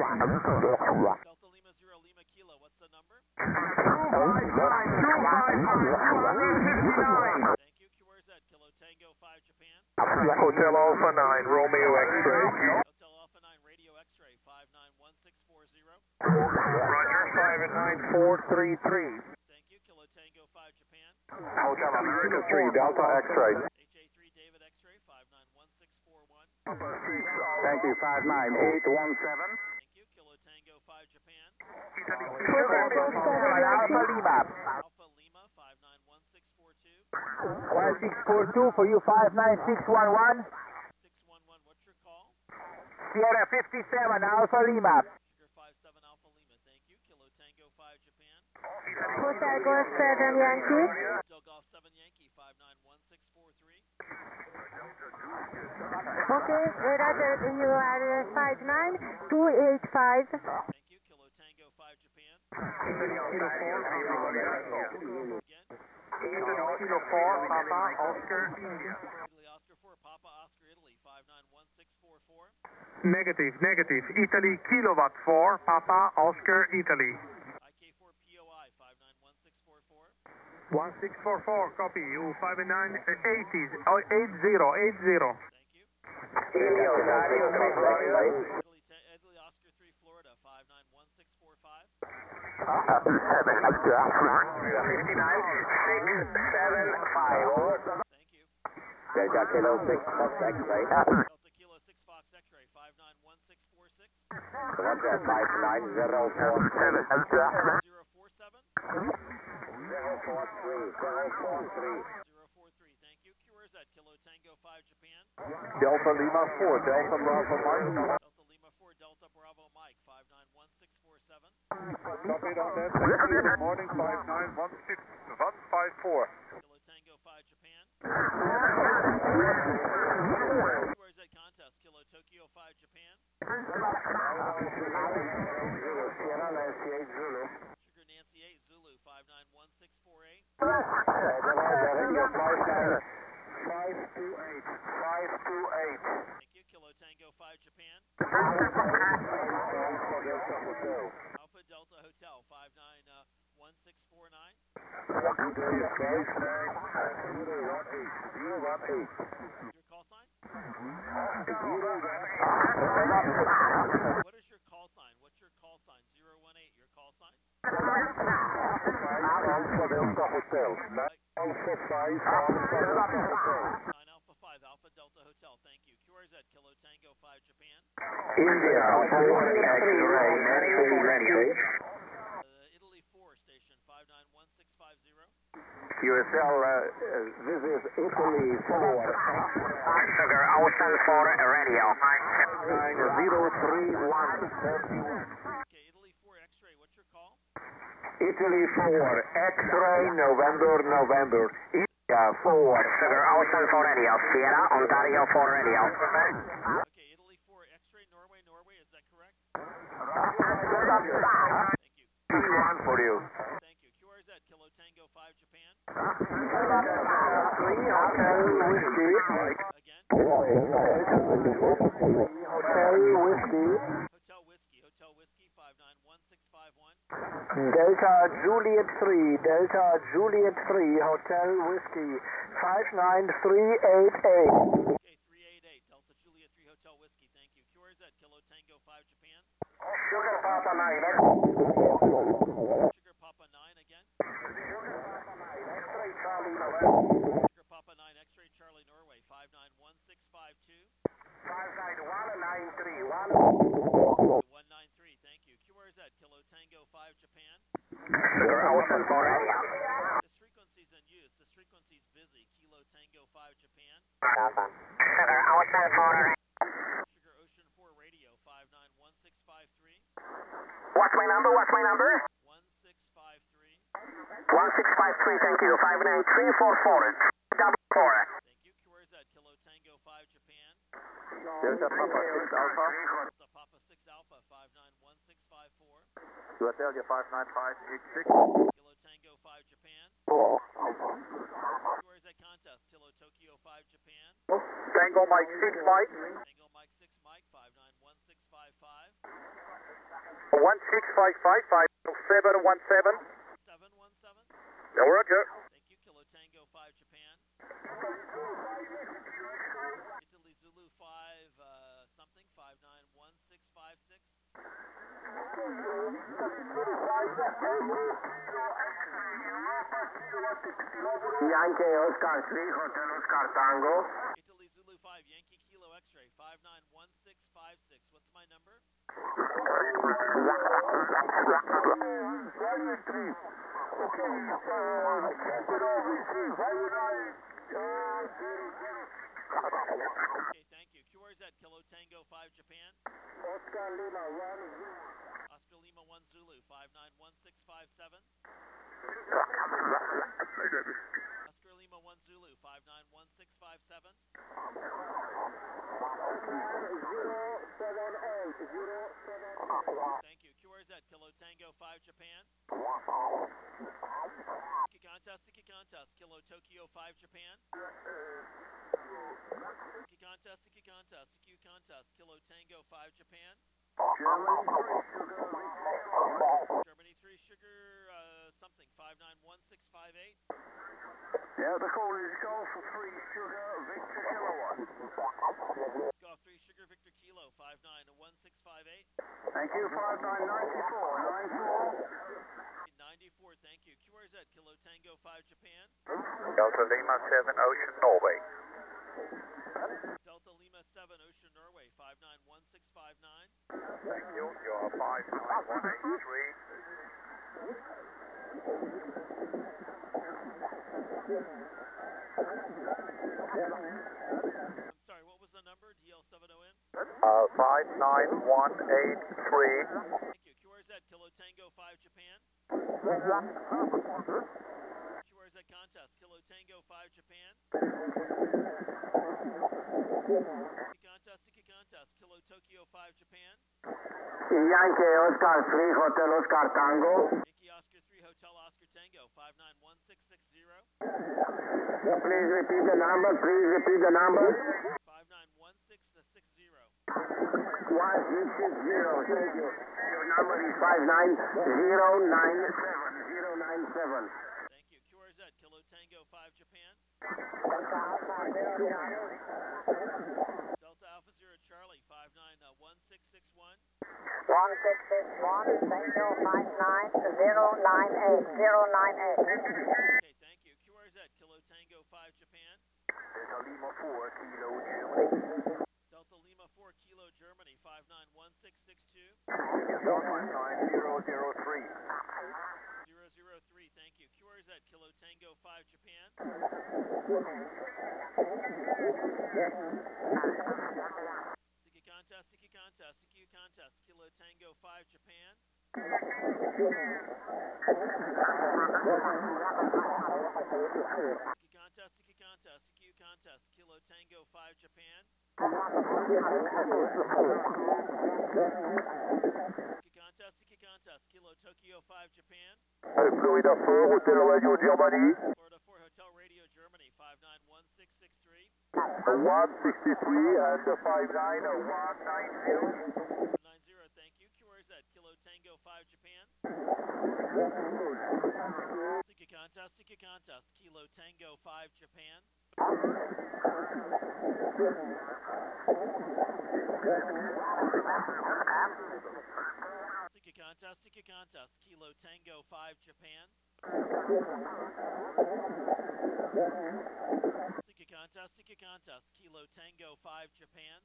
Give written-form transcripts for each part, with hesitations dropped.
Delta Lima 0 Lima Kilo, what's the number? 259. Thank you. QRZ, Kilo Tango 5 Japan. Hotel Alpha 9, Romeo X-ray. Hotel Alpha 9, Radio X-ray 591640. Roger, 59433. Thank you. Kilo Tango 5 Japan. Hotel America 3, Delta X-ray. HA3 David X-ray 591641. Thank you, 59817. Thank you. Kilo Tango 5 Japan. Alpha Lima. Alpha Lima 591642. 1642 for you, 59611. 611, what's your call? Sierra 57, Alpha Lima. Sugar 57 Alpha Lima, thank you. Kilo Tango 5 Japan. Hotel Golf 7 Yankee. Hotel Golf 7 Yankee 591643. Okay, Roger, you are 59285. Thank you. Kilo Tango 5 Japan. Again. Kilo 4, Papa, Oscar, India. Italy Oscar 4 Papa Oscar Italy 591644. Negative. Italy, Kilowatt 4, Papa, Oscar, Italy. IK4 POI 591644. 1644, copy you, 5980, 80. Thank you. Italy Oscar 3 Florida 591645. 59675. Thank you. Delta Kilo 6, Fox X-ray. Delta Kilo 6 Fox X-ray 591646. Roger, 59047. 047. 043. 043. Thank you. QRZ Kilo Tango 5 Japan. Delta Lima 4, Delta Bravo Mike. Delta Lima 4 Delta Bravo Mike 591647. Copied on that. Good morning, 59154. Kilo Tango 5 Japan. QRZ contest Kilo Tokyo 5 Japan. Sierra Nancy 8 Zulu. Sugar Nancy 8 Zulu 591648. Radio 528. Thank you. Kilo Tango 5 Japan. Alpha Delta Hotel 591649. Your call sign? What is your call sign? What's your call sign? 018, your call sign? 9 Alpha 5 Alpha Delta Hotel, thank you. QRZ Kilo Tango 5 Japan. India 4 X-ray, Nancy Radio. Italy 4 station 591650. QSL, this is Italy 4. Sugar Ocean 4 Radio. 9031. Okay, Italy 4 X-ray, what's your call? Italy 4, X-ray, November. India 4. Sugar Ocean 4 Radio. Sierra Ontario 4 Radio. Okay, Italy 4 X-ray, Norway, is that correct? Thank you. 1 for you. Thank you. QRZ Kilo Tango 5 Japan. Hotel Whiskey. Again. Hotel Whiskey. Hotel Whiskey 591651. Delta Juliet 3, Hotel Whiskey, 59388. Okay, 388 Delta Juliet 3 Hotel Whiskey, thank you. QRZ Kilo Tango 5 Japan. Sugar Papa 9. Sugar Papa 9 again. Sugar Papa 9 X-ray Charlie Norway 591652. 193, thank you. QRZ Kilo Tango 5 Japan. Sugar Ocean 4 Radio. This frequency's in use. This frequency's busy. Kilo Tango 5 Japan. Sugar Ocean 4 Radio. Sugar Ocean 4 Radio 591653. What's my number? 1653. 1653, thank you. 59344. Double 4. Thank you. QRZ Kilo Tango 5 Japan. Delta Papa 6 Alpha. Delta Papa 6 Alpha 591654. USL 59586. Kilo Tango 5 Japan. QRZ contest Kilo Tokyo 5 Japan. Tango Mike 6 Mike. Tango Mike 6 Mike 591655. 1655, 717. Roger. Thank you. Kilo Tango 5 Japan. Italy Zulu 5 something 591656. Yankee Oscar 3 Hotel Oscar Tango. Italy Zulu 5 Yankee Kilo X-ray 591656. What's my number? Okay, thank you. QRZ Kilo Tango 5 Japan. Oscar Lima 1 Oscar Lima 1 Zulu 591657. Oscar Lima 1 Zulu 591657. Thank you. QRZ Kilo Tango 5 Japan. Siki contest Kilo Tokyo 5 Japan. Siki contest Kilo Tango 5 Japan. Germany 3 Sugar something 591658. Yeah, the call is Golf 3 Sugar Victor Kilowatt. Golf 3 Sugar Victor Kilo 591658. Thank you, 5994. 94, thank you. QRZ Kilo Tango 5 Japan. Delta Lima 7 Ocean, Norway. Delta Lima 7 Ocean Norway 591659. Thank you. You are 59183. I'm sorry, what was the number? DL70N? 59183. Thank you. QRZ Kilo Tango 5 Japan. QRZ contest Kilo Tango 5 Japan. Siki contest Kilo Tokyo 5 Japan. Yankee Oscar 3 Hotel Oscar Tango. Yankee Oscar 3 Hotel Oscar Tango 591660. Please repeat the number. 591660. 1660. Thank you. Your number is 59097. Thank you. QRZ Kilo Tango 5 Japan. Delta Alpha 0 Charlie 591661. 1661, Tango 59098, 098. Okay, thank you. QRZ Kilo Tango 5 Japan. Delta Lima 4 Kilo Germany. Delta Lima 4 Kilo Germany 591662. 003. 003, thank you. QRZ Kilo Tango 5 Japan. Siki contest, Kilo Tango 5 Japan. Siki contest, Kilo Tango 5 Japan. Siki contest, Kilo Tokyo 5 Japan. Florida 4 Hotel Radio Germany. Florida 4 Hotel Radio Germany 591663. 163 and 59190. 90, thank you. QRZ Kilo Tango 5 Japan. Siki contest, Kilo Tango 5 Japan. Siki contest, Kilo Tango 5 Japan. Siki contest, Kilo Tango 5 Japan.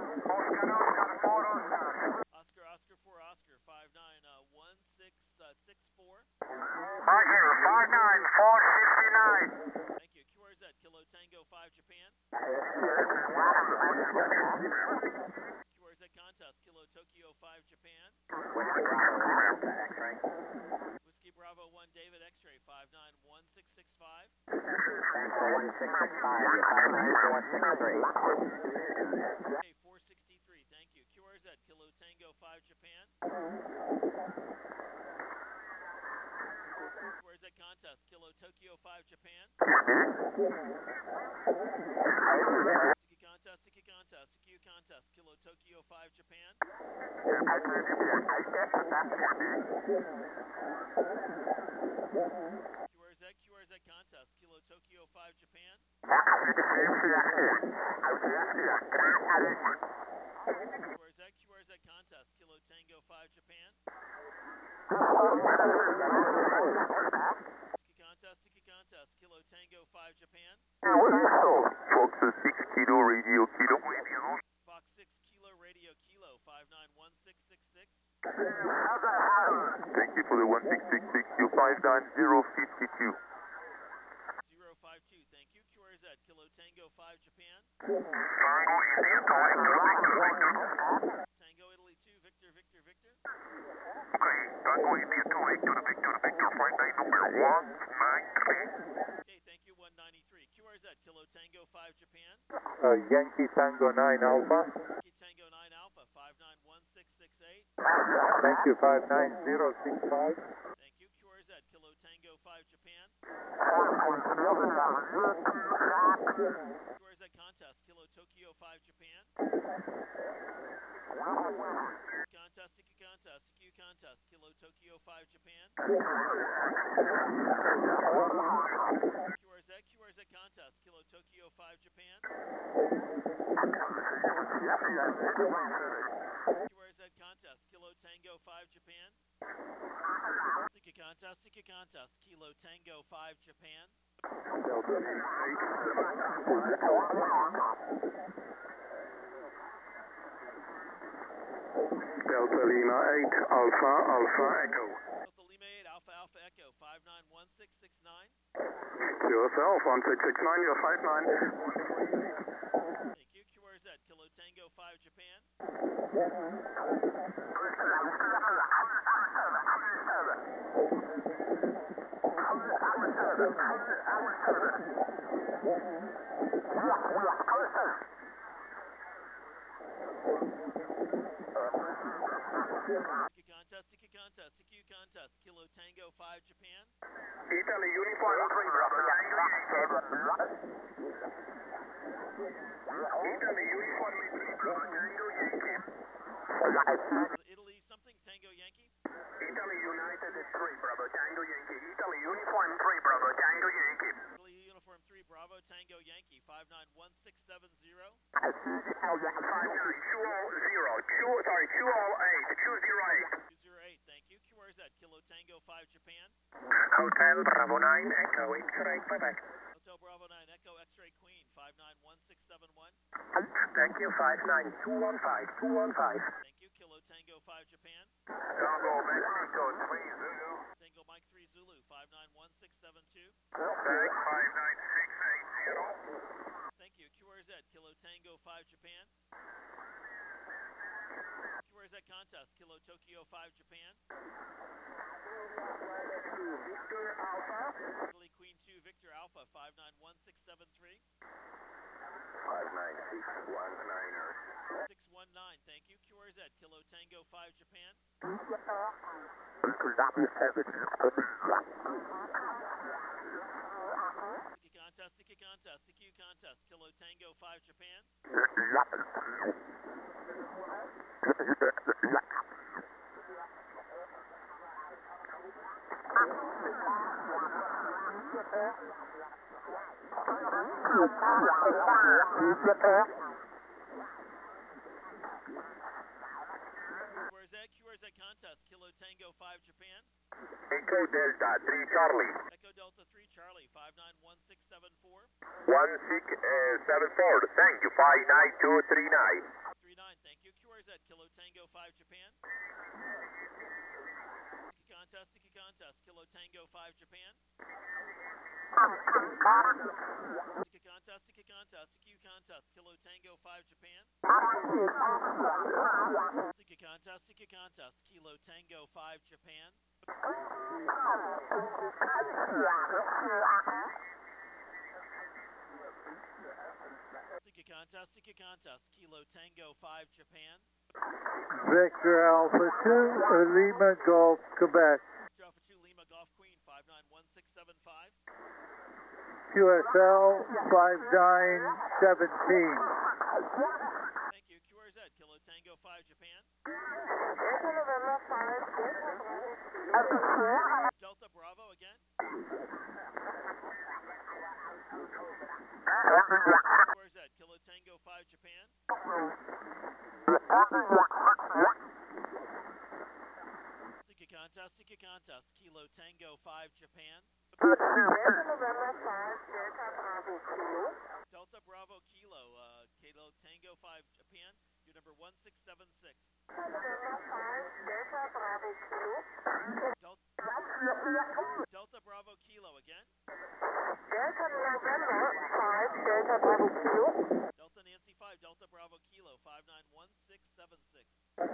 Oscar 4 Oscar 591664. Roger, 59469. Thank you. QRZ Kilo Tango 5 Japan. QRZ contest Kilo Tokyo 5 Japan. Whiskey Bravo 1 David X-ray 591665. Okay, 463, thank you. QRZ Kilo Tango 5 Japan. QRZ contest Kilo Tokyo 5 Japan. Siki contest, Kilo Tokyo 5 Japan. QRZ contest, Kilo Tokyo 5 Japan. QRZ contest, Kilo Tango 5 Japan. Tiki contest, Kilo Tango 5 Japan. Fox 6 Kilo Radio Kilo. Fox 6 Kilo Radio Kilo 591666. Thank you for the 1666, you 59052. 052, thank you. QRZ, Kilo Tango 5 Japan. Tango Italy 2, Victor. Tango India 2, Victor, flight line number 193. Okay, thank you, 193. QRZ, Kilo Tango 5 Japan. Yankee Tango 9 Alpha. Yankee Tango 9 Alpha, 591668. Thank you, 59065. Thank you. QRZ, Kilo Tango 5 Japan. QRZ contest, Kilo Tokyo 5 Japan. Contest, Tiki contest, CQ contest, Kilo Tokyo 5 Japan. QRZ contest, Kilo Tokyo 5 Japan. QRZ contest, Kilo Tango 5 Japan. Tiki contest, Kilo Tango 5 Japan. Delta Lima 8, Alpha Echo. Delta Lima 8, Alpha Echo, 591669. Yourself, 1669, you're 59. Thank you. QRZ, Kilo Tango 5 Japan. Tiki contest, CQ contest, Kilo Tango 5 Japan. Italy Uniform 3, Bravo, Tango Yankee. Italy Uniform 3, Bravo, Tango Yankee. Italy something, Tango Yankee. Italy United 3, Bravo, Tango Yankee. Italy Uniform 3, Bravo, Tango Yankee. Italy Uniform 3, Bravo, Tango Yankee, 591670. 208. 208, thank you. QRZ, Kilo Tango 5 Japan. Hotel Bravo 9, Echo X-ray Quebec. Hotel Bravo 9, Echo X-ray Queen, 591671. Thank you, 59215. Thank you. Kilo Tango 5 Japan. Tango Mexico 3 Zulu. Tango Mike 3 Zulu, 591672. Back 59680. Thank you. QRZ, Kilo Tango 5 Japan. QRZ contest, Kilo Tokyo 5 Japan. Victor Alpha. Italy Queen 2 Victor Alpha, 591673. 59619er. 619, thank you. QRZ, Kilo Tango 5 Japan. Tiki contest, CQ contest, Kilo Tango 5 Japan. QRZ contest, Kilo Tango 5 Japan. Echo Delta 3 Charlie. Echo Delta 3 Charlie, 591674. 1674, thank you, 59239. 39, thank you. QRZ, Kilo Tango 5 Japan. Tiki contest, Kilo Tango 5 Japan. Tiki contest, CQ contest, Kilo Tango 5 Japan. Tiki contest, Kilo Tango 5 Japan. Tiki contest, Kilo Tango 5 Japan. Victor Alpha 2, Lima Golf, Quebec. Alpha 2 Lima Golf Queen, 591675. QSL 5917. Thank you. QRZ, Kilo Delta Bravo again. Where's that? Kilo Tango 5 Japan. Seek a contest. Kilo Tango 5 Japan. Delta Bravo Kilo, Kilo Tango 5 Japan. Your number 1676. Delta Bravo Kilo again. Delta Nancy 5, Delta Bravo Kilo 591676.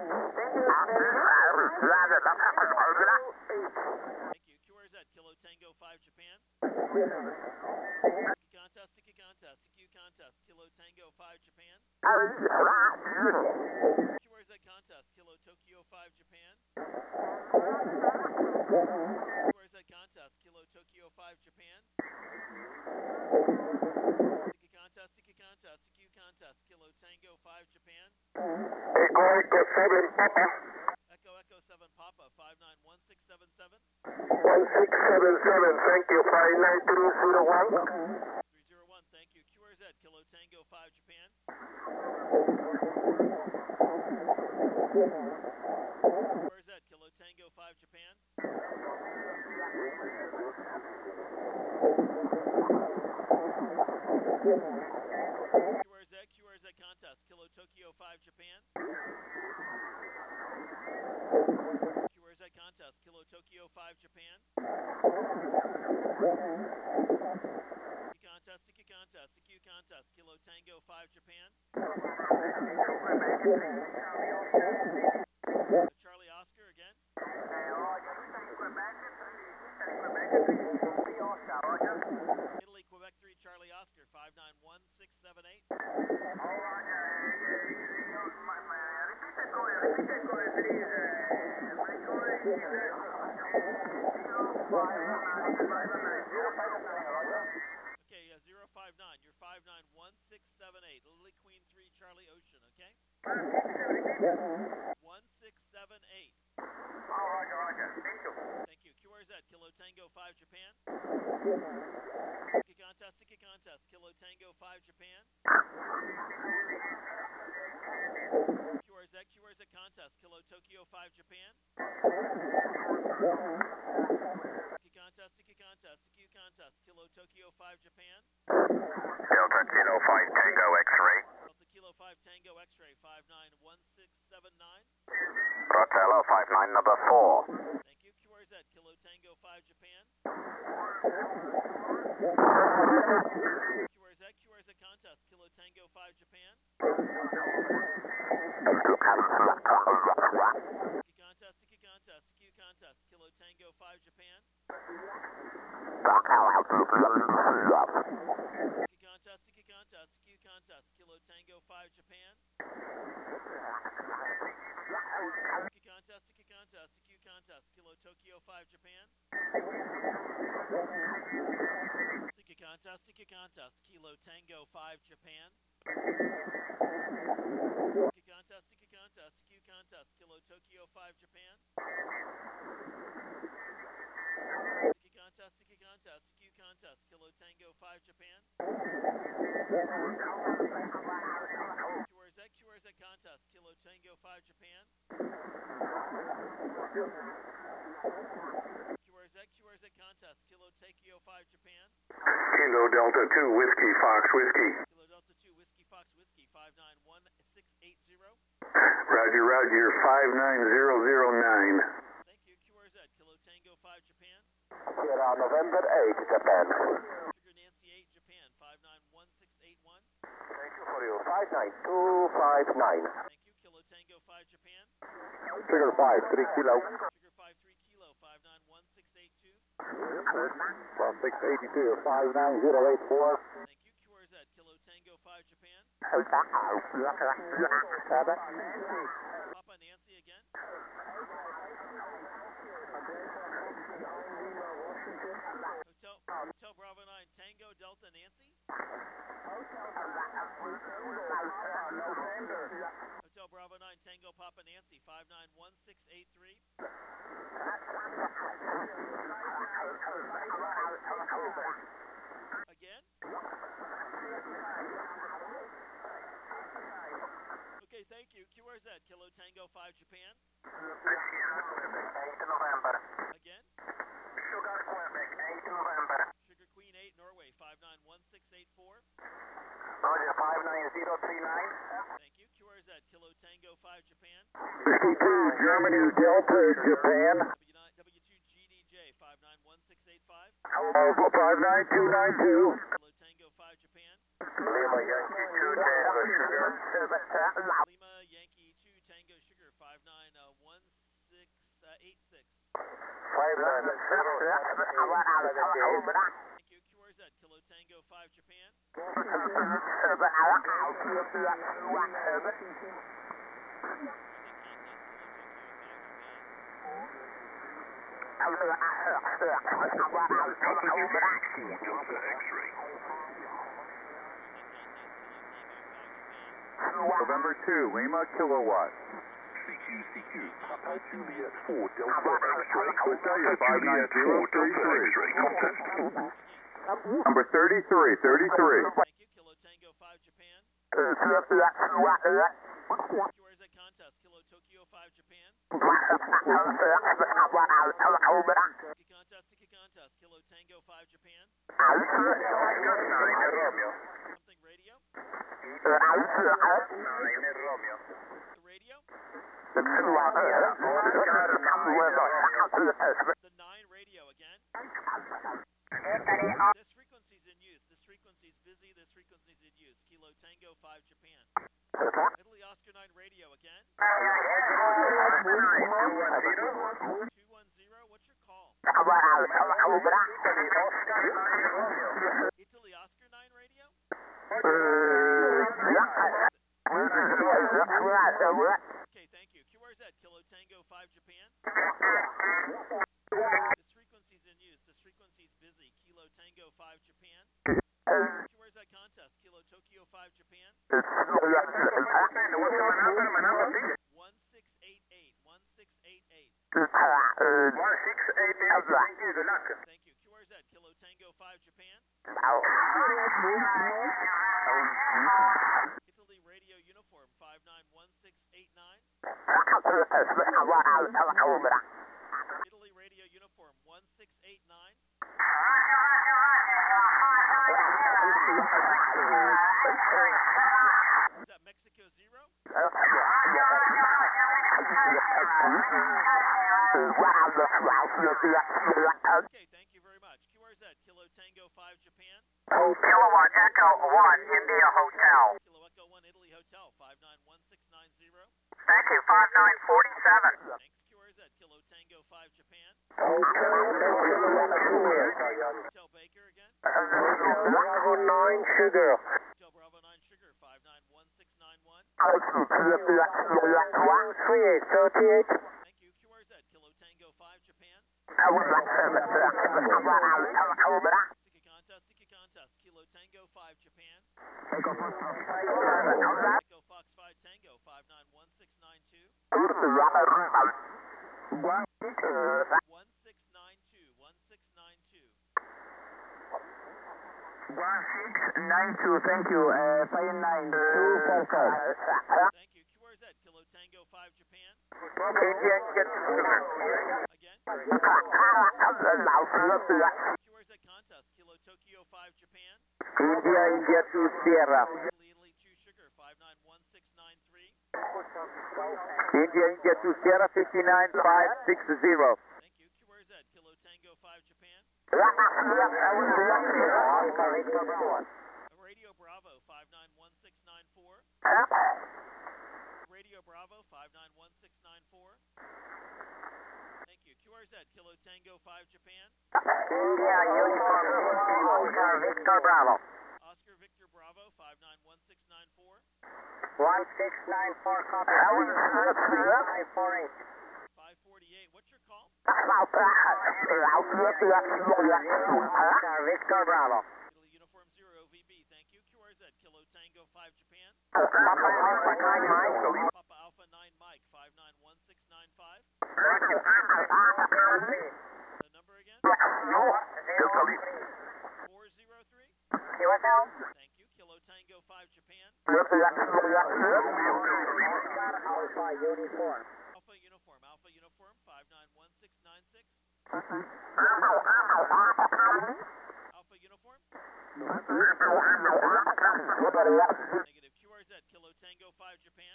Thank you. QRZ Kilo Tango 5 Japan. Seek a contest. CQ contest. Kilo Tango 5 Japan. QRZ contest. Kilo Tokyo 5 Japan. QRZ contest. Kilo Tokyo 5 Japan. Seek a contest. CQ contest. Kilo Tango 5 Japan. Echo, Echo 7, Papa. Echo 7 Papa 591677. 1677, thank you. 59301. 301, thank you. QRZ Kilo Tango 5 Japan. QRZ Kilo Tango 5 Japan. QRZ contest Kilo Tokyo 5 Japan. QRZ contest Kilo Tokyo 5 Japan. CQ contest Kilo Tango 5 Japan. Charlie Oscar again. Italy Quebec 3 Charlie Oscar 591678. Okay, 059. You're 591678. Lily Queen 3 Charlie Ocean, okay? 1678. Thank you. QRZ Kilo Tango 5 Japan. Seek a contest. Kilo Tango 5 Japan. QRZ contest. Kilo Tokyo 5 Japan. Seek a contest. CQ contest. Kilo Tokyo 5 Japan. Delta Kilo 5 Tango X-ray. Delta Kilo 5 Tango X-ray 591679. Rotello 59 number 4. Thank you. QRZ Kilo Tango 5 Japan. QRZ contest. Kilo Tango 5 Japan. CQ contest. Kilo Tango 5 Japan. CQ contest. Kilo Tango 5 Japan. CQ contest. Kilo Tokyo 5 Japan. CQ contest. Kilo Tango 5 Japan. CQ contest. Kilo Tokyo 5 Japan. CQ contest. Kilo Tango 5 Japan. QRZ contest. Kilo Tango 5 Japan. QRZ contest. Kilo Tokyo 5 Japan. Kilo Delta 2 Whiskey Fox Whiskey. Kilo Delta 2 Whiskey Fox Whiskey 591680. Roger, Roger, 59009. Thank you. QRZ Kilo Tango 5 Japan. Sierra November 8, Japan. Sugar Nancy 8 Japan 591681. Thank you for your 59259. Thank you. Kilo Tango 5 Japan. Sugar 5, 3 kilo. Sugar 5 3 Kilo 591682. 1682, 59084. Thank you. QRZ Kilo Tango 5 Japan. Papa. Papa Nancy again. Hotel Bravo 9 Tango Delta Nancy. Hotel Bravo 9 Tango Papa Nancy 591683. QRZ, Kilo Tango 5 Japan. Sierra Quebec, 8 November. Again. Sugar Quebec, 8 November. Sugar Queen 8 Norway 591684. Roger, 59039. Thank you. QRZ, Kilo Tango 5 Japan. 62 Germany Delta Japan. W2 GDJ 591685. 59292. Kilo Tango 5 Japan. Lima Yankee 2 Tango Sugar. Lima Yankee 2 Tango Sugar 591686. 590. Thank you. QRZ, Kilo Tango 5 Japan. November 2, Lima Kilowatt. CQ, Papa Juliet 4 Delta X-ray. Battalion 59033. Number 33, 33. Thank you. Kilo Tango 5 Japan. QRZ contest. Kilo Tokyo 5 Japan. Tiki contest. Kilo Tango 5 Japan. Something radio. The radio. The 9 radio again. This frequency's in use. This frequency's busy. This frequency's in use. Kilo Tango 5 Japan. Italy Oscar 9 radio again. 210. What's your call? Italy Oscar 9 radio. Okay, thank you. QRZ, Kilo Tango 5 Japan. This frequency's in use. This frequency's busy. Kilo Tango 5 Japan. QRZ contest. Kilo Tokyo 5 Japan. 1688. 1688. 1688. Thank you. QRZ, Kilo Tango 5 Japan. Italy Radio Uniform 591689. Italy Radio Uniform 1689. Is that Mexico 0? Okay, thank you very much. QRZ, Kilo Tango 5 Japan. Kilowatt Echo 1, India Hotel. Kilo Echo 1 Italy Hotel 591690. Thank you, 5947. Thanks, QRZ, Kilo Tango 5 Japan. Hotel Baker again. Bravo 9 Sugar. Hotel Bravo 9 Sugar 591691. 3838. Thank you, QRZ, Kilo Tango 5 Japan. Siki contest, Kilo Tango 5 Japan. Echo Fox 5 Tango 591692. 1692. 1692, thank you. 592 forecast. Thank you, QRZ, Kilo Tango 5 Japan. Indian Jet Sugar. Again. QRZ contest, Kilo Tokyo 5 Japan. Indian Jet Sierra. Italy 2 Sugar 591693. Indian Jet Sierra 59560. Thank you, QRZ, Kilo Tango 5 Japan. Radio Bravo 591694. Radio Bravo 591694. Thank you. QRZ, Kilo Tango 5 Japan. India Uniform Oscar Victor Bravo. Oscar Victor Bravo 591694. 1694 copy. 548. 548. What's your call? Oscar Victor Bravo. Italy Uniform 0 VB. Thank you. QRZ, Kilo Tango 5 Japan. Papa Alpha 9 Mike. Papa Alpha 9 Mike 591695. The number again? 403. QSL. Thank you. Kilo Tango 5 Japan. Alpha Uniform, Alpha Uniform, 591696. Alpha Uniform. Negative. QRZ, Kilo Tango 5 Japan.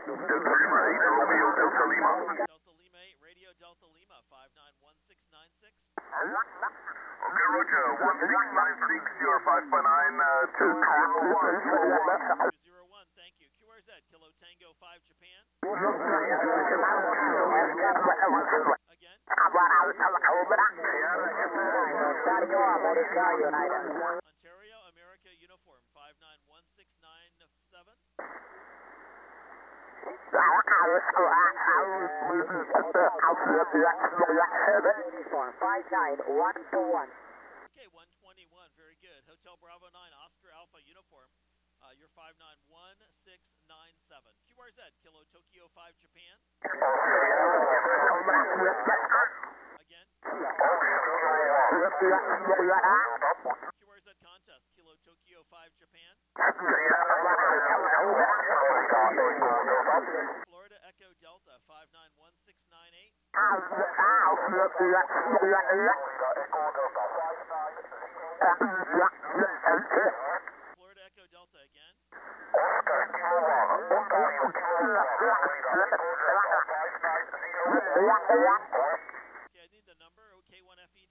Delta Lima 8, Radio Delta Lima, 591696. Okay, Roger, 1696, you're 5.9, 201. 201, thank you. QRZ, Kilo Tango 5 Japan. Again. Ontario, America Uniform, 591697. Uniform 59121. Okay, 121, very good. Hotel Bravo 9, Oscar Alpha Uniform, you're 591697. QRZ, Kilo Tokyo 5 Japan. Again. QRZ Contest, Kilo Tokyo 5 Japan. Florida Echo Delta, 591698. Florida Echo Delta again. Okay, I need the number, OK1FED.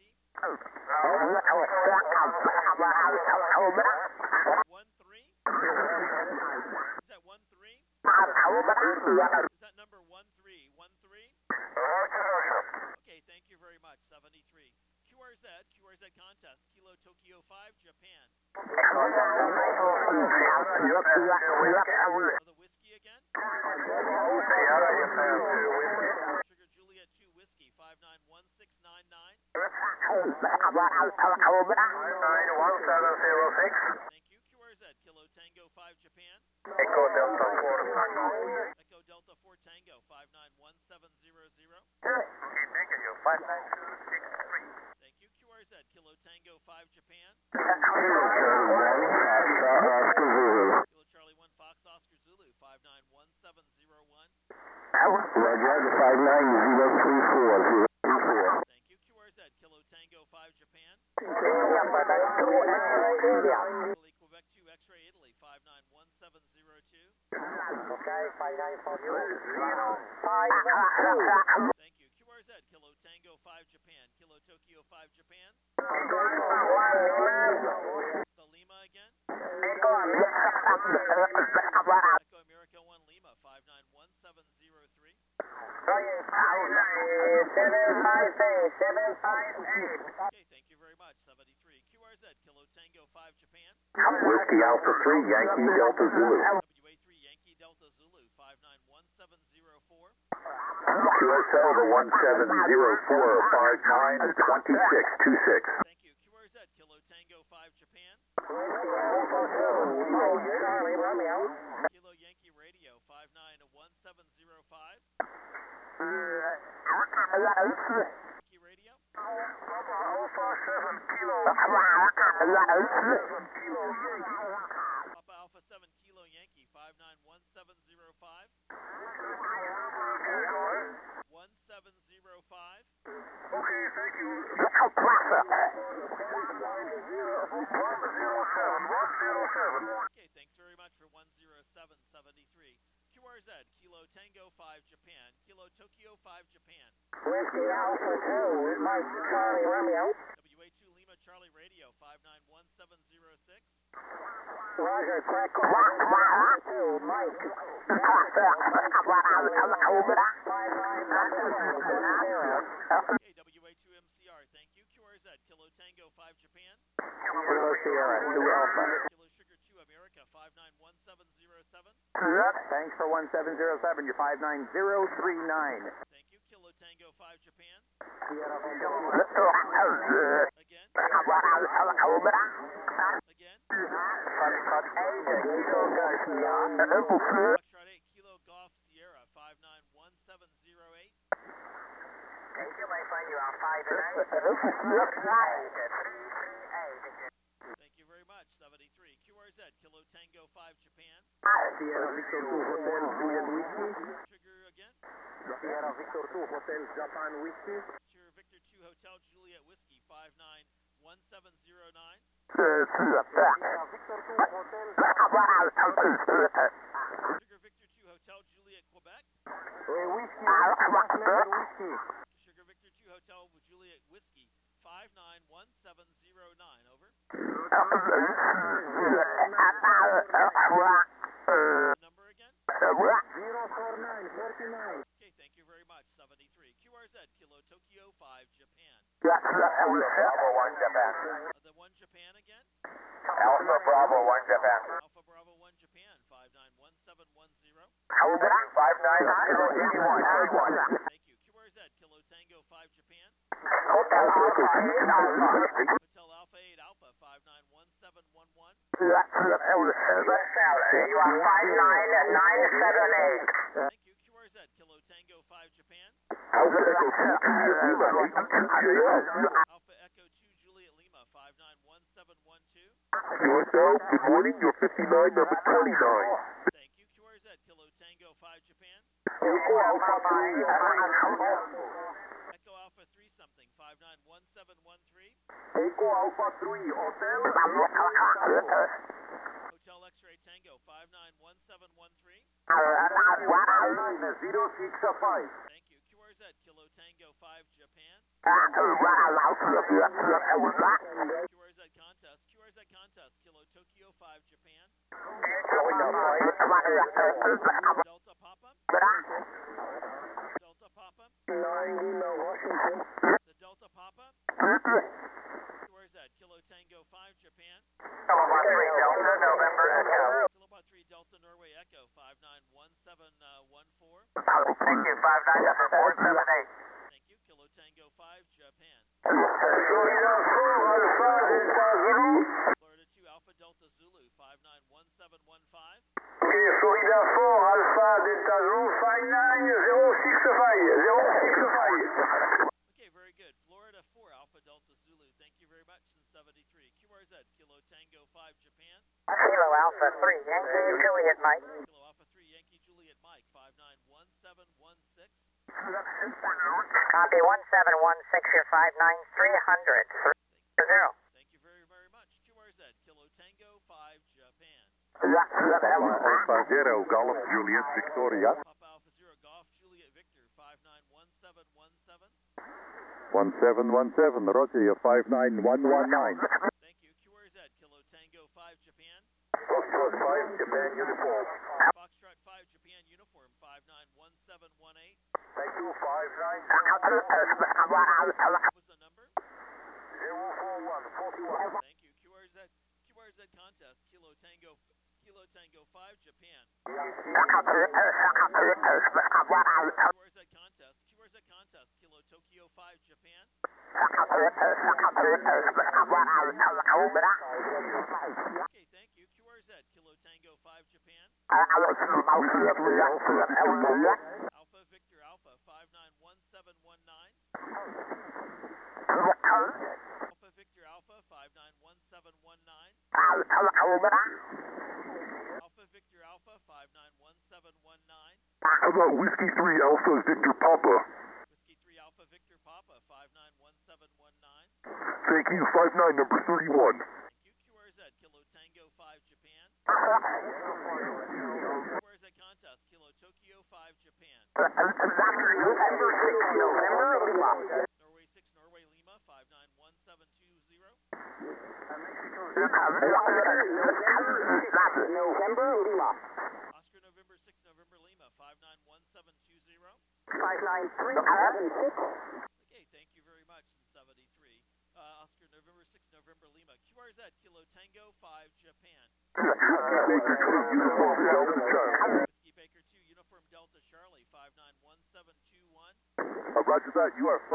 13? Is that 13? Is that number 13? 13? Okay, thank you very much. 73. QRZ Contest, Kilo Tokyo 5 Japan. The whiskey again. Sugar Juliet 2 Whiskey, 591699. Thank you. QRZ, Kilo Tango 5 Japan. Echo Delta 4 Tango. Echo Delta 4 Tango, 591700. Okay, thank you. 59263. Thank you. QRZ, Kilo Tango 5 Japan. Kilo Charlie 1 Fox Oscar Zulu, 591701. Roger, 59034. Thank you. QRZ, Kilo Tango 5 Japan. Italy, Quebec 2 X-Ray Italy, 591702. Okay, 594 Thank you. QRZ, Kilo Tango 5 Japan. Kilo Tokyo 5 Japan. The Lima again. Echo America 1 Lima, 591703. Okay, thank you very much. 73. QRZ, Kilo Tango 5 Japan. Whiskey Alpha 3, Yankee Delta Zulu. WA3 Yankee Delta Zulu, 591704. QSL the 1704592626. Thank you. QRZ, Kilo Tango 5 Japan. Kilo Yankee Radio, 591705. Yankee Radio. Papa Alpha 7 Kilo Yankee, 591705. 1705. Okay, thank you. 107. Okay, thanks very much for 10773. QRZ, Kilo Tango 5 Japan. Kilo Tokyo 5 Japan. Whiskey Alpha 2, Mike Charlie Romeo. WA2 Lima Charlie Radio, 591706. Roger, correct. 2, Mike. Okay, WA2 MCR, thank you. QRZ, Kilo Tango 5 Japan. Kilo Sierra 2 Alpha. Kilo Sugar 2 America, 591707. Thanks for 1707, you're 59039. Thank you. Kilo Tango 5 Japan. Again. Again. Foxtrot 8 Kilo Golf Sierra, 591708. Thank you, my friend. You are 5 and 8. Thank you very much. 73. QRZ, Kilo Tango 5 Japan. Sierra Victor 2 Hotel Juliet Whiskey. Trigger again. Sierra Victor 2 Hotel Japan Whiskey. Sierra Victor 2 Hotel Juliet Whiskey 591709. Sierra Victor 2 Hotel Sugar Victor 2 Hotel Juliet Quebec. Whiskey Whiskey. Sugar Victor 2 Hotel Juliet Whiskey 591709. Over. Number again? 04949. Okay, thank you very much. 73. QRZ Kilo Tokyo 5 Japan. Bravo 1 Japan. The 1 Japan again? Alpha Bravo 1 Japan. Alpha Bravo 1 Japan 591710. 59081. Thank you. QRZ Kilo Tango 5 Japan. Hotel Alpha 8 Alpha. Hotel Alpha 8 Alpha 591711. West South, you are 59978. Thank you. QRZ Kilo Tango 5 Japan. Alpha Echo 2 Alpha Echo 2 Juliet Lima 591712. USL, good morning. You're 59, number 29. Thank you. QRZ Kilo Tango 5 Japan. Echo Alpha 3. Echo Alpha 3 something 591713. Echo Alpha 3 Hotel Hotel X-Ray Tango 591713. 065. Thank you. QRZ Kilo Tango 5 Japan. QRZ Contest. QRZ Contest Kilo Tokyo 5 Japan. Delta Papa. Delta Papa. 9 Lima Washington. The Delta Papa. QRZ Kilo Tango 5 Japan. Kilowatt 3 Delta November Echo. Kilowatt 3 Delta Norway Echo 591714. Thank you, 59478. Thank you. Kilo Tango 5 Japan. Florida 4 Alpha Delta Zulu. Florida 2 Alpha Delta Zulu 591715. Okay, Florida 4 Alpha Delta Zulu 59065. 065. Okay, very good. Florida 4 Alpha Delta Zulu. Thank you very much. And 73. QRZ Kilo Tango 5 Japan. Kilo Alpha 3 Yankee Juliet Mike. Kilo Alpha 3 Yankee Juliet Mike 591716. Copy 1716, you're 59300. 0. Thank you very, very much. QRZ Kilo Tango 5 Japan. Alpha Zero, Golf, Juliet, Victoria. Papa Alpha 0 Golf Juliet Victor 591717. 1717, Roger, you're 59119. Thank you. QRZ Kilo Tango 5 Japan. Foxtrot 5 Japan Uniform. Foxtrot 5 Japan Uniform 591718. Thank you, 590. What was the number? 04141. Thank you. QRZ Contest Kilo Tango 5 Japan. QRZ Contest Kilo Tokyo 5 Japan. Okay, thank you. QRZ Kilo Tango 5 Japan. Alpha Victor Alpha 591719. Alpha Victor Alpha 591719. Alpha Victor Alpha 591719. How about Whiskey 3 Alpha Victor Papa? Whiskey 3 Alpha Victor Papa 591719. Thank you, 59, number 31. Thank you. QRZ Kilo Tango 5 Japan. QRZ Contest Kilo Tokyo 5 Japan. Norway 6 Norway Lima 5911720. November Lima. Oscar November 6 November Lima 591720. 59376. Okay, thank you very much. In 73. Oscar November 6 November Lima. QRZ Kilo Tango 5 Japan. Whiskey Baker 2 Uniform Delta Charlie 591721. Roger that, you are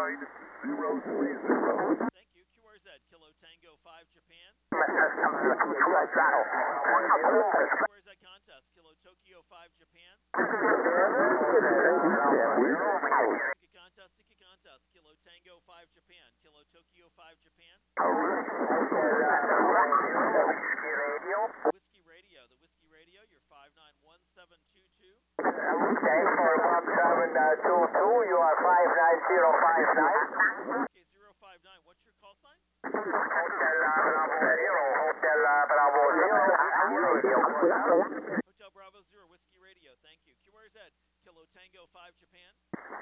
59030. Thank you. QRZ Kilo Tango 5 Japan. QRZ Contest Kilo Tokyo 5 Japan. Siki Contest Kilo Tango 5 Japan. Kilo Tokyo 5 Japan. Whiskey Radio. The Whiskey Radio, you're 591722. Okay, for 1722, you are 59059. Okay, 059. What's your call sign? Hotel Bravo Zero, Hotel Bravo Zero, radio. Hotel Bravo Zero, Whiskey Radio. Thank you. QRZ, Kilo Tango 5 Japan.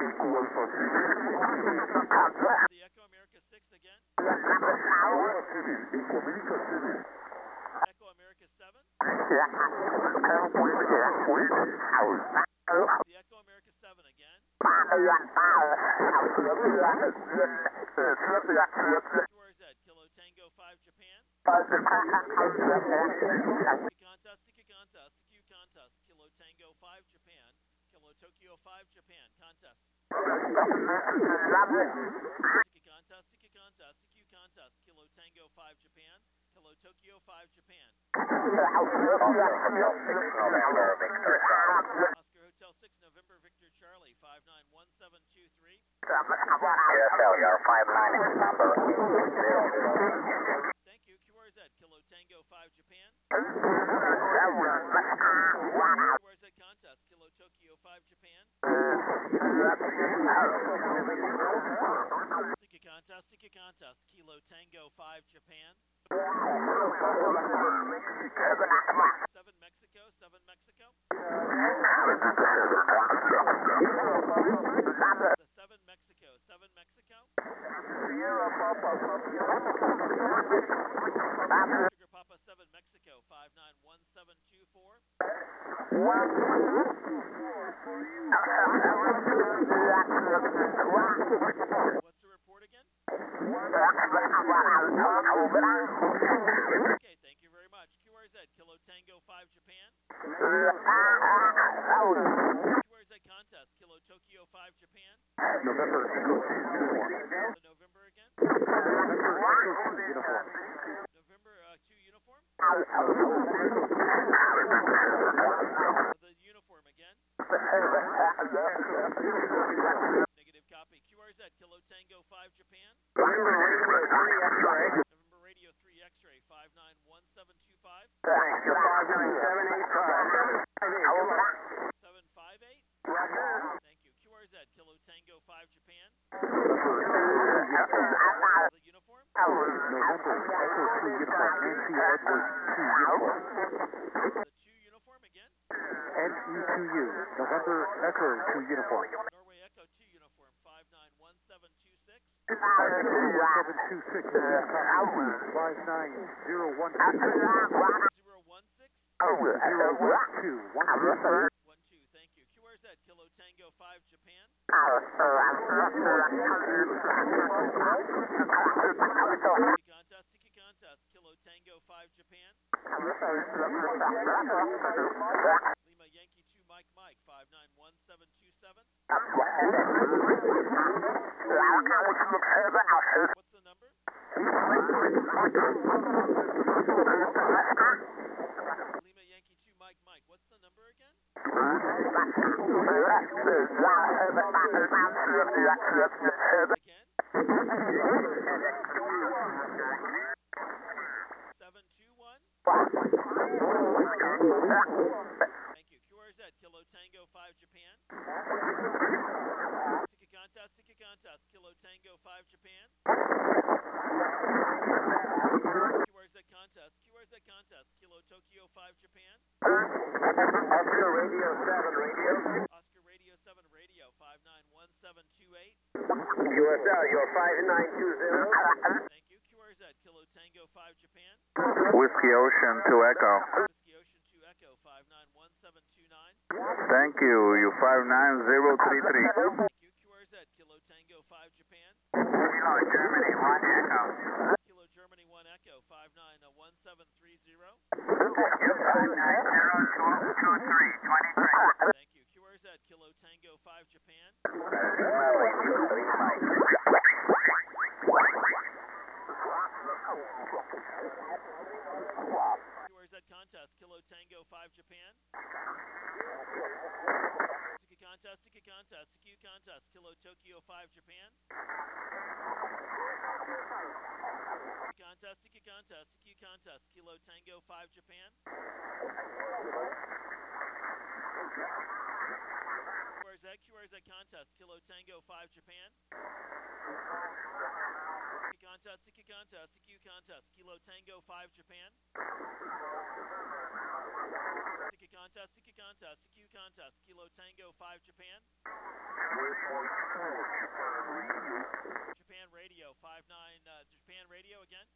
The Echo America 6 again. Echo America 7. The Echo America 7 again. QRZ, Kilo Tango 5 Japan. Contest, Kilo Tango 5 Japan. Kilo Tokyo 5 Japan. Contest. Contest, Kilo Tango 5 Japan. Kilo Tokyo 5 Japan. Oscar Hotel 6 November Victor Charlie 591723. QSL, your 59 number 0. Thank you. QRZ, Kilo Tango 5 Japan. QRZ Contest, Kilo Tokyo 5 Japan. Sika Contest, Kilo Tango 5 Japan. 7 Mexico. The 7 Mexico. Sugar Papa 7 Mexico 591724. What's the report again? Okay, thank you very much. QRZ, Kilo Tango 5 Japan. QRZ Contest, Kilo Tokyo 5 Japan. November. The November again. November 2 uniform. The uniform again. Negative copy. QRZ, Kilo Tango 5 Japan. November Radio 3 X-ray 591725. 758. Thank you. QRZ, Kilo Tango 5 Japan. The uniform. November Echo 2 uniform. Nancy Edward 2 uniform. The 2 uniform again. NE2U. November Echo 2 uniform. Norway Echo 2 uniform 591726. 1726. 5901. 012. 12. Thank you. QRZ, Kilo Tango 5 Japan. Siki Contest, Kilo Tango 5 Japan. Lima Yankee 2 Mike 591727. What's the number? Lima Yankee 2 Mike, what's the number again? Again? 721. Thank you. QRZ, Kilo Tango 5 Japan. Sika Contest, Kilo Tango 5 Japan. QRZ Contest, Kilo Tokyo 5 Japan. Oscar Radio 7 Radio. Oscar Radio 7 Radio 591728. QSL, your 5920. Thank you. QRZ, Kilo Tango 5 Japan. Whiskey Ocean to Echo. Whiskey Ocean 2 Echo 591729. Thank you, you 59033. Thank you. QRZ, Kilo Tango 5 Japan. Kilo Germany 1 Echo. Kilo Germany 1 Echo 591730. 5902323. Thank you. QRZ, Kilo Tango 5 Japan. QRZ Contest, Kilo Tango 5 Japan. Siki Contest, Kilo Tokyo 5 Japan. Siki Contest, Kilo Tango 5 Japan. Where's that contest? Kilo Tango 5 Japan. Siki contest, CQ contest, Kilo Tango 5 Japan. Siki contest, CQ contest, Kilo Tango 5 Japan. Japan Radio 59, Japan Radio again.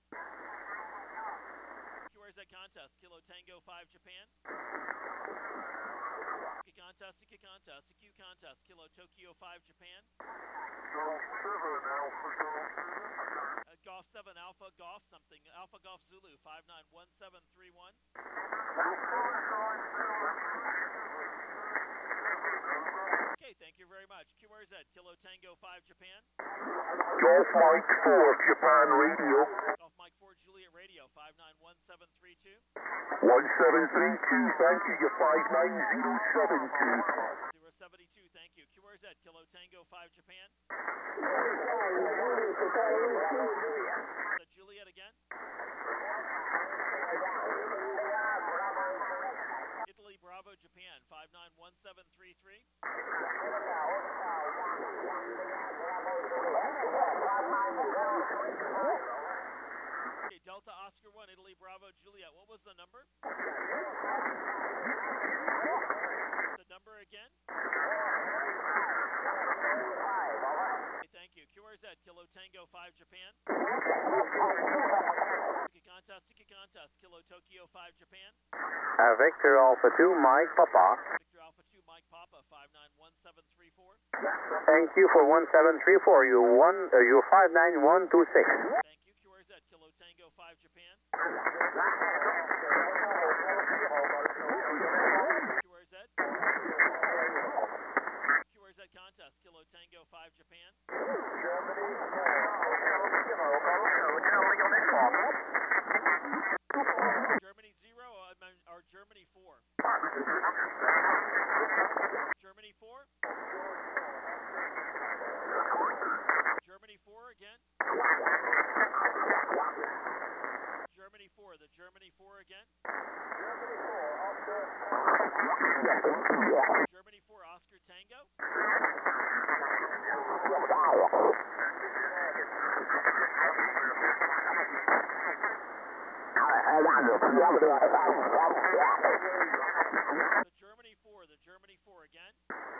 Where's that contest? Kilo Tango 5 Japan. Siki contest, CQ contest, Kilo Tokyo 5 Japan. Golf 7 Alpha Golf something, Alpha Golf Zulu 591731. Okay, thank you very much. QRZ, Kilo Tango 5 Japan. Golf Mike 4, Japan Radio. Golf Mike 4 Juliet Radio 591732. 1732, thank you, you're 59072. 072, thank you. QRZ, Kilo Tango 5 Japan. The Juliet again. Italy Bravo Japan 591733. Okay, Delta Oscar 1 Italy Bravo Juliet. What was the number? The number again? Okay, thank you. QRZ Kilo Tango 5 Japan. Siki contest, Kilo Tokyo 5 Japan. Victor Alpha 2, Mike Papa. Victor Alpha 2 Mike Papa 591734. Thank you for 1734. You're 59126. Thank you. QRZ Kilo Tango 5 Japan. QRZ contest, Kilo Tango 5 Japan. Germany 0 or Germany 4? Germany 4? Germany 4 again? Germany 4, the Germany 4 again? Germany 4 Oscar Tango? The Germany 4 again?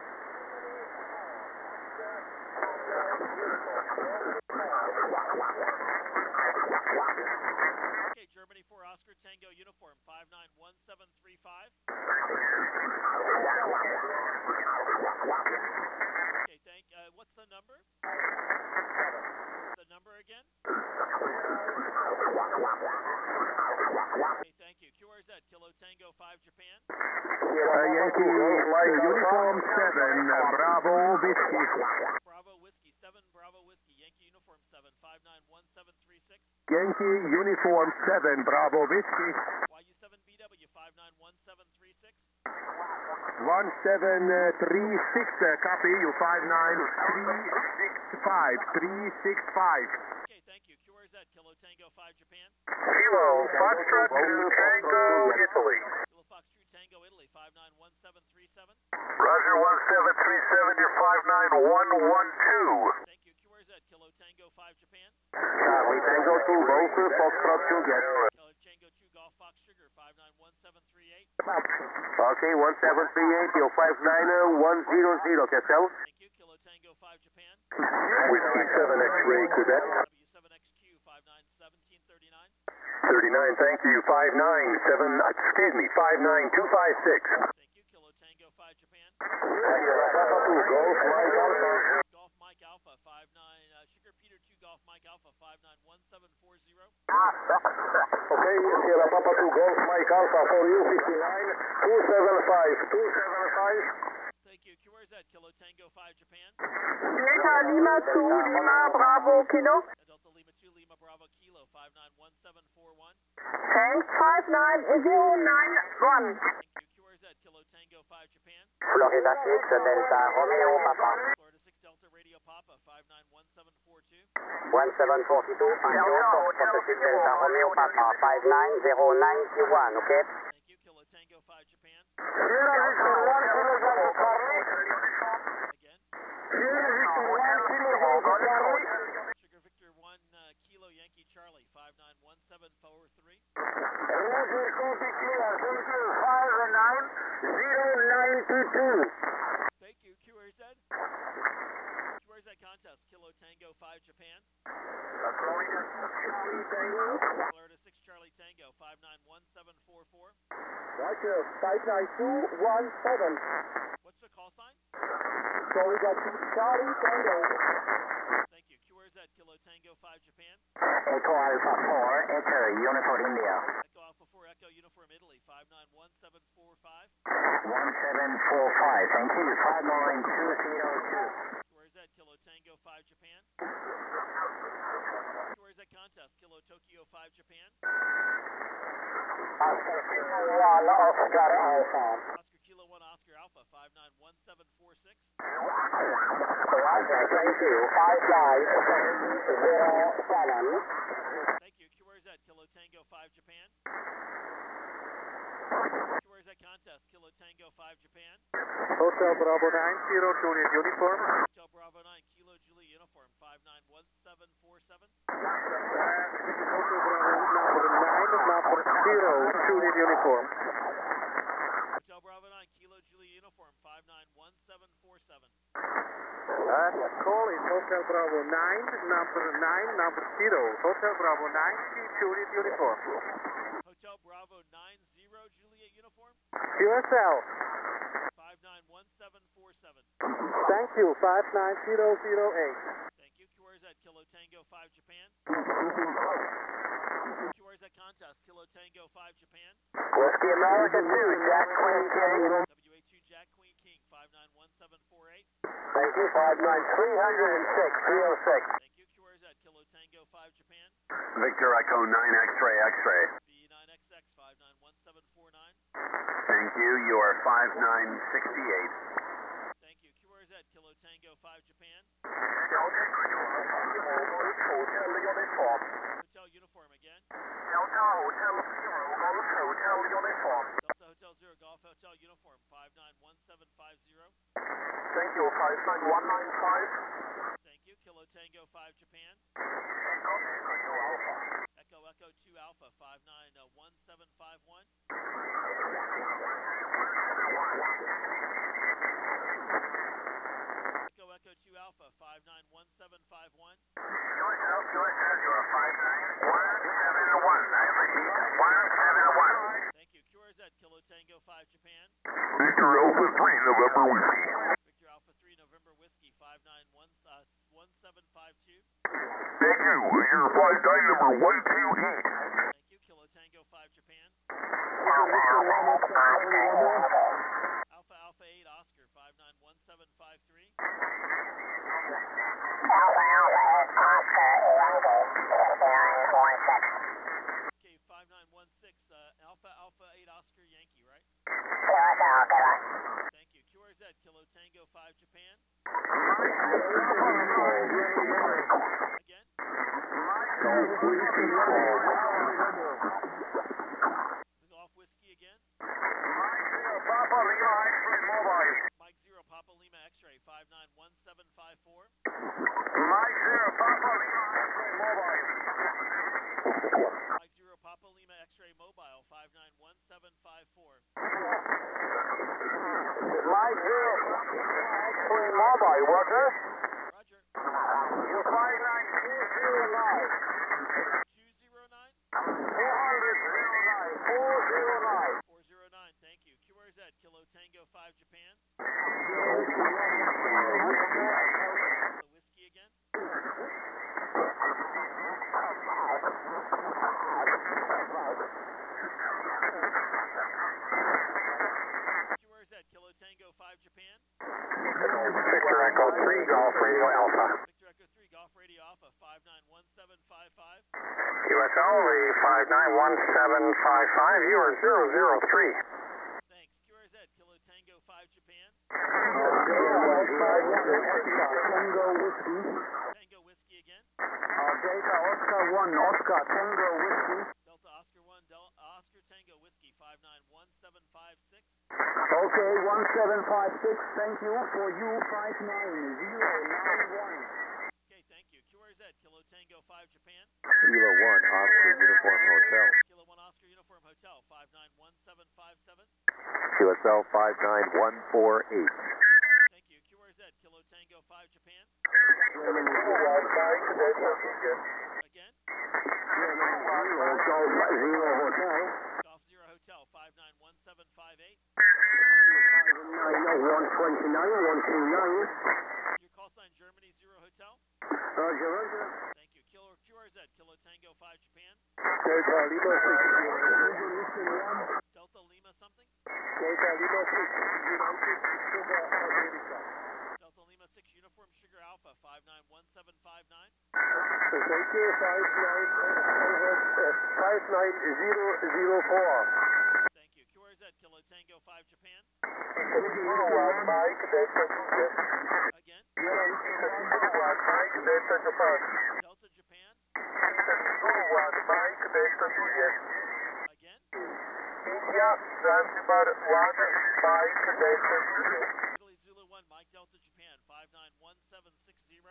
Okay, Germany 4 Oscar Tango Uniform 591735. Okay, what's the number? The number again? Okay, thank you. QRZ Kilo Tango 5 Japan. Yankee Uniform 7, Bravo Whiskey. Bravo Whiskey 7, Bravo Whiskey, Yankee Uniform 7, 591736. Yankee Uniform 7, Bravo Whiskey. YU7BW 591736. 1736, copy, you 59365. Okay, thank you. QRZ Kilo Tango 5 Japan. Kilo Foxtrot 2 Tango, Italy. Kilo Fox True Tango Italy 591737. Roger 1737, you're 59112. Thank you. QRZ Kilo Tango 5 Japan. Charlie Tango 2, Golf Foxtrot 2, get. Kilo Tango 2 Golf Fox Sugar 591738. Okay, 1738, you're 59100, Castel. Thank you. Kilo Tango 5 Japan. Whiskey 7 X-Ray, Quebec. W7XQ 591739. 39, thank you, 59256. Thank you. Kilo Tango 5 Japan. Golf Mike Alpha 59. Sugar Peter 2 Golf Mike Alpha 591740. Okay, Sierra Papa 2 Golf Mike Alpha for you, 59, 275. Thank you. QRZ Kilo Tango 5 Japan. Delta Lima 2, Lima Bravo Kilo. Delta Lima 2 Lima Bravo Kilo 591741. Thanks, 59091. Thank you. QRZ Kilo Tango 5 Japan. Florida 6, Delta Romeo Papa. Florida 6 Delta Radio Papa 591742. 1742, Delta 6, Delta Romeo Papa, 59091, okay? Thank you. Kilo Tango 5 Japan. Again. Roger, copy clear. Thank you. 59092. Thank you. QRZ. QRZ contest. Kilo Tango 5 Japan. Florida 6 Charlie Tango 591744. Roger, 59217. What's the call sign? Florida 6 Charlie Tango. Thank you. QRZ Kilo Tango 5 Japan. Echo Alpha 4, Echo Uniform India. Echo Alpha 4 Echo Uniform Italy 591745. 1745, thank you. 59202. QRZ Kilo Tango 5 Japan. QRZ contest Kilo Tokyo 5 Japan. Oscar Kilo 1 Oscar Alpha. Oscar Kilo 1 Oscar Alpha 591746. Roger, thank you. 59707. Thank you. QRZ Kilo Tango 5 Japan. QRZ contest Kilo Tango 5 Japan. Hotel Bravo 9, Zero Juliet Uniform. Hotel Bravo 9 Kilo Julie Uniform 591747. Hotel Bravo number 9, number 0 Juliet Uniform. Hotel Bravo 9 Kilo Julie Uniform 591747. Call is Hotel Bravo 9, number 9, number 0. Hotel Bravo 9, C Juliet Uniform. Hotel Bravo 90 Juliet Uniform QSL. 591747. Thank you, 59008. Thank you. QRZ Kilo Tango 5 Japan. QRZ contest Kilo Tango 5 Japan. Whiskey America 2, Jack Queen King. WA2 Jack Queen King 591748. Thank you. 59306 306. Thank you. QRZ Kilo Tango 5 Japan. Victor Echo 9 X-ray X-ray. B9XX 591749. Thank you. You are 5968. Thank you. QRZ Kilo Tango 5 Japan. Hotel Uniform again. Delta Hotel Zero Golf Hotel Uniform. Delta Hotel Zero Golf Hotel Uniform 591750. Thank you. 59195. Thank you. Kilo Tango 5 Japan. Echo Echo 2 Alpha. Echo Echo 2 Alpha 591751. Echo Echo 2 Alpha 591751. Yourself, you are 59171. I repeat, 171. Thank you. QRZ Kilo Tango 5 Japan. Victor Alpha 3 November Whiskey. Victor Alpha 3 November Whiskey 591752. Thank you. You're flight time number 128. Thank you. Kilo Tango 5 Japan. Alpha Alpha 8 Oscar 591753. Alpha Alpha Oscar Yankee, 5916. Okay, 5916 Alpha Alpha 8 Oscar Yankee, right? QSL, killer. Thank you. QRZ Kilo Tango 5 Japan. Again. The Golf Whiskey again. Papa Lima X-ray Mobile. Mike 0 Papa Lima X-ray 591754. Mike 0 Papa Lima X-ray Mobile. Mike 0 Papa Lima X-ray Mobile 591754. Mike 0 X-ray Mobile, Roger. Roger. You're 59209. 209 409. 409. Thank you. QRZ Kilo Tango 5 Japan. The whiskey again. QRZ Kilo Tango 5 Japan. Victor Echo 3, Golf Radio Alpha. Victor Echo 3 Golf Radio Alpha 591755. QSL, 591755, you are 003. Thanks. QRZ Kilo Tango 5 Japan. Tango Whiskey. Tango Whiskey again. Delta Oscar 1, Oscar Tango Whiskey. Delta Oscar 1 Oscar Tango Whiskey 591756. Okay, 1756, thank you. For you, 59091. Okay, thank you. QRZ Kilo Tango 5 Japan. Kilo 1, Oscar Uniform Hotel. Kilo 1 Oscar Uniform QSL 59148. Thank you. QRZ, Kilo Tango 5 Japan. Again. Golf Zero Hotel. Golf Zero Hotel 591758. 129, 129. Your call sign Germany Zero Hotel. Roger, Roger. Thank you. QRZ, Kilo Tango 5 Japan. Delta Lima 6. Delta Lima something? Delta Lima 6. Delta Lima 6 Uniform Sugar Alpha 591759. Thank you. 59004. Thank you. QRZ, Kilo Tango 5 Japan. Mike, Delta Again. Mike, Delta Japan. Delta Japan. Mike, Delta Juliet. Again. India, Zanzibar 1, Mike, Delta Juliet. Italy Zulu 1 Mike Delta Japan 591760.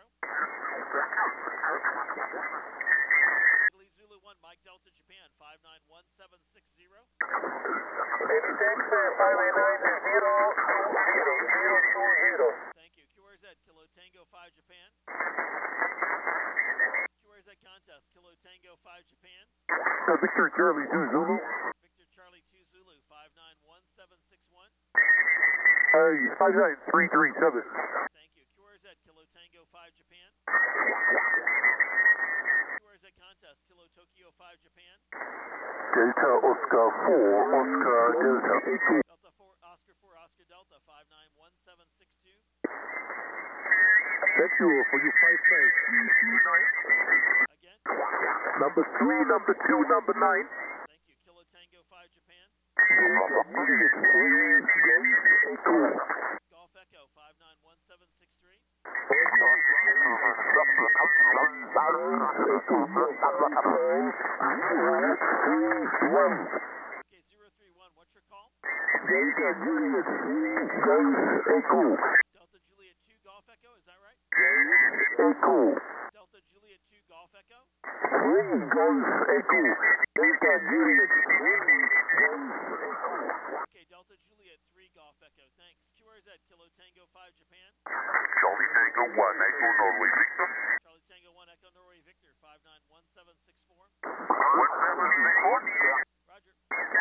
Italy Zulu 1 Mike Delta Japan 591760. Anything, 589 Thank you. QRZ Kilo Tango 5 Japan. QRZ contest Kilo Tango 5 Japan. Victor Charlie 2 Zulu. Victor Charlie 2 Zulu 591761. 59337. Thank you. QRZ Kilo Tango 5 Japan. QRZ contest Kilo Tokyo 5 Japan. Delta Oscar 4, Oscar Delta. Delta 4 Oscar 4 Oscar Delta 591762. Thank you for your 5 nights. Again. Number 3, number 2, number 9. Thank you. Kilo Tango 5 Japan. Golf Echo 591763. Okay, 031. What's your call? Delta Juliet 2 Golf Echo, is that right? Delta Juliet 2 Golf Echo. Okay, Delta Juliet 3 Golf Echo. Thanks. QRZ Kilo Tango 5 Japan. Charlie Tango 1, Echo Norway Victor. Charlie Tango 1 Echo Norway Victor 591764. 1764? Roger.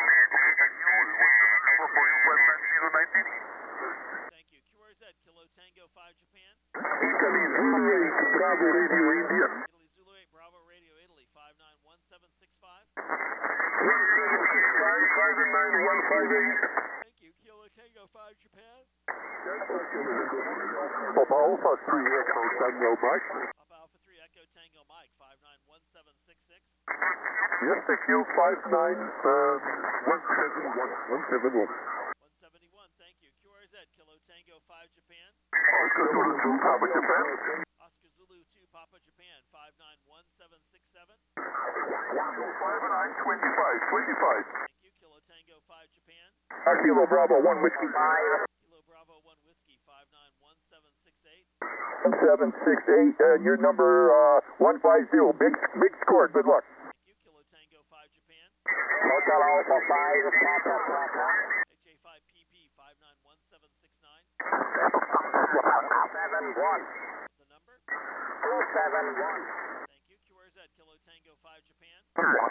Number for you, 59019. Thank you. QRZ Kilo Tango 5 Japan. Italy Zulu 8, Bravo Radio India. Italy Zulu 8 Bravo Radio Italy 591765. 59158. Thank you. Kilo Tango 5 Japan. Papa Alpha 3 Echo Tango Mike. Papa Alpha 3 Echo Tango Mike 591766. Yes, thank you. 59171. 171. Thank you. QRZ Kilo Tango 5 Japan. Oscar Zulu 2, Papa Japan. Oscar Zulu 2 Papa Japan 591767. 5925. Thank you. Kilo Tango 5 Japan. Kilo Bravo 1 Whiskey. Kilo Bravo 1 Whiskey 591768. 768, and your number 150. Big score. Good luck. Thank you. Kilo Tango 5 Japan. Hotel Alpha 5, Papa, Papa. HA5PP 591769. 71. The number? 271. Thank you. QRZ Kilo Tango 5 Japan. Delta 1.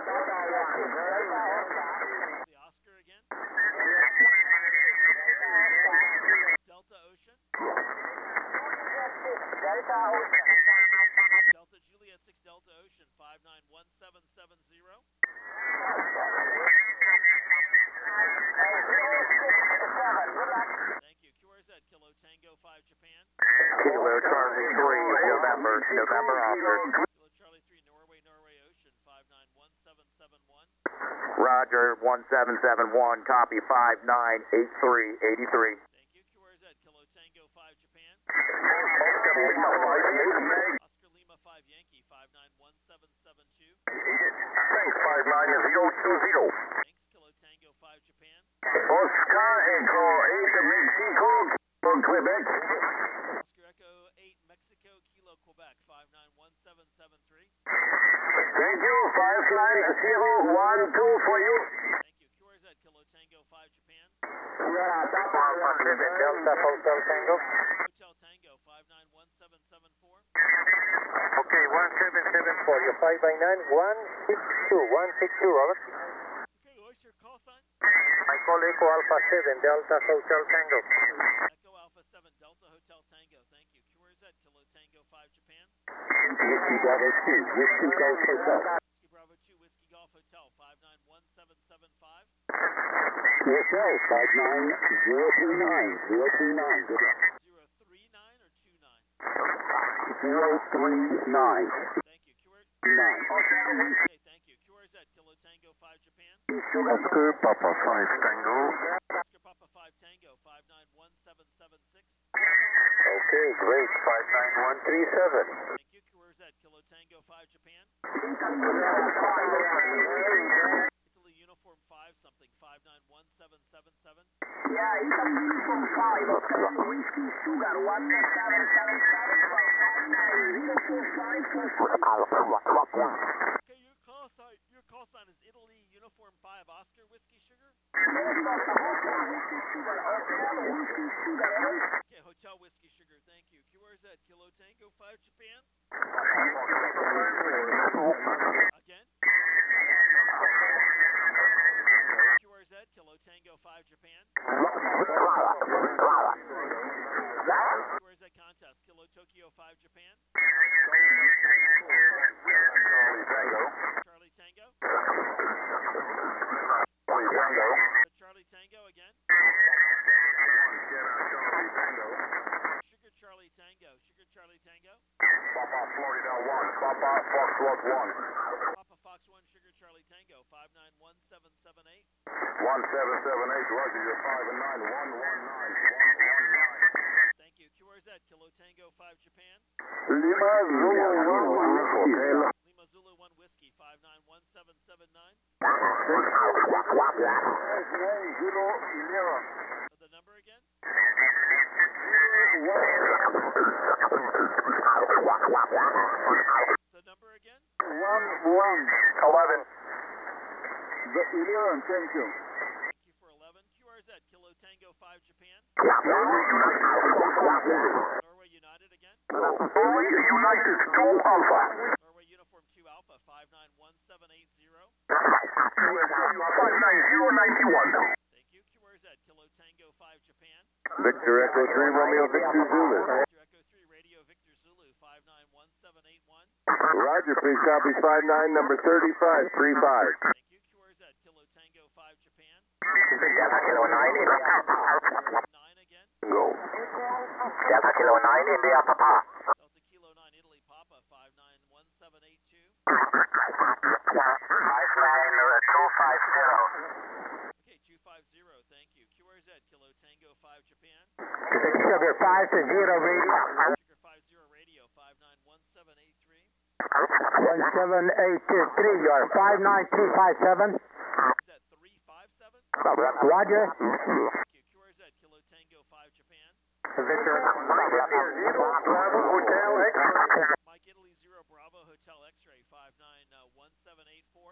The Oscar again. Delta Ocean. Delta Ocean. Delta Juliet 6 Delta Ocean 591770. Thank you. QRZ Kilo Tango 5 Japan. Kilo Charlie 3, November Oscar. Kilo Charlie 3 Norway Ocean 591771. Roger, 1771, copy 598383. Thank you. QRZ Kilo Tango 5 Japan. Oscar Lima 5 Yankee 591772. Thanks, 59020. Thanks. Kilo Tango 5 Japan. Oscar Echo 8 Mexico, Quebec. Oscar Echo 8 Mexico Kilo Quebec 591773. Thank you, 59012 for you. Thank you. QRZ Kilo Tango 5 Delta Hotel Tango. Hotel Tango 591774. Okay, 1774. You're 5 by 9, 162, Robert. Okay, what's your call sign? I call Echo Alpha 7, Delta Hotel Tango. Echo Alpha 7 Delta Hotel Tango. Thank you. QRZ Kilo Tango 5 Japan. Whiskey Bravo 2, Whiskey Golf Hotel. Whiskey Bravo 2 Whiskey Golf Hotel 591775. Hotel 59039, 039, good luck. 039 or 29? 039. Thank you. QRZ. 9. Okay, thank you. QRZ Kilo Tango 5 Japan. Oscar Papa 5 Tango. Oscar Papa 5 Tango 591776. Okay, great. 59137. Thank you. QRZ Kilo Tango 5 Japan. Italy Uniform 5 something 591777. Yeah, Italy Uniform 5, Whiskey Sugar 1777. Okay, your call sign is Italy Uniform 5 Oscar Whiskey Sugar. Okay, Hotel Whiskey Sugar, thank you. QRZ Kilo Tango 5 Japan. Again. QRZ Kilo Tango 5 Japan. QRZ Contest Kilo Tokyo 5 Japan. Charlie Tango. Charlie Tango again. Sugar Charlie Tango. Sugar Charlie Tango. Papa Florida 1, Papa Foxtrot 1. Papa Fox 1 Sugar Charlie Tango 591778. 1778, Roger, you're 5 and 9, 119, 119. Thank you. QRZ Kilo Tango 5 Japan. Lima Zulu 1 Hotel. Lima Zulu 1 Whiskey 591779. The number again? The number again? 11. The 11, thank you. Thank you for 11. QRZ Kilo Tango 5 Japan. Norway United again. United 2 Alpha. Norway Uniform 2 Alpha 591780. 59091. Thank you. QRZ Kilo Tango 5 Japan. Victor Echo 3, Romeo Victor Zulu. Victor Echo 3 Radio Victor Zulu 591781. Roger, please copy 59, number 35, 35. Thank you. QRZ Kilo Tango 5 Japan. 9 again. Go. Delta Kilo 9, India Papa. Delta Kilo 9 Italy Papa 591782. 59250. Okay, 250. Thank you. QRZ Kilo Tango 5 Japan. Sugar 5 to 0 radio. Sugar 50 Radio 591783. 17823, you are 59357. Is that 357? Roger. Thank you. QRZ Kilo Tango 5 Japan. Victor. Mike Italy 0 Bravo Hotel X-Ray 591784.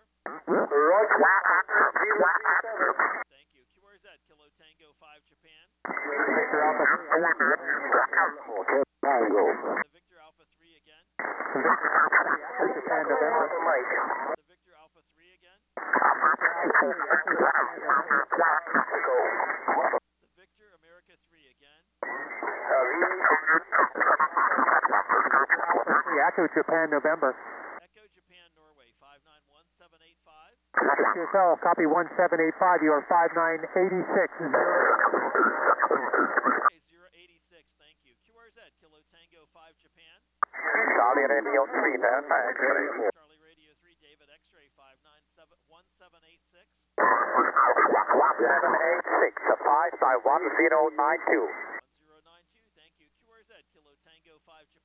Thank you. QRZ Kilo Tango 5 Japan. Victor Alpha. Tango. The Victor Alpha 3 again. Japan November. The Victor Alpha 3 again. The Victor America 3 again. Echo Japan November. Echo Japan Norway 591785. Yourself, copy 1785, you are 5986. Okay, 086. Thank you. QRZ Kilo Tango 5 Japan. Charlie Radio 3, verify. Charlie Radio 3 David X-Ray 591786. 1786, 5 by 1092.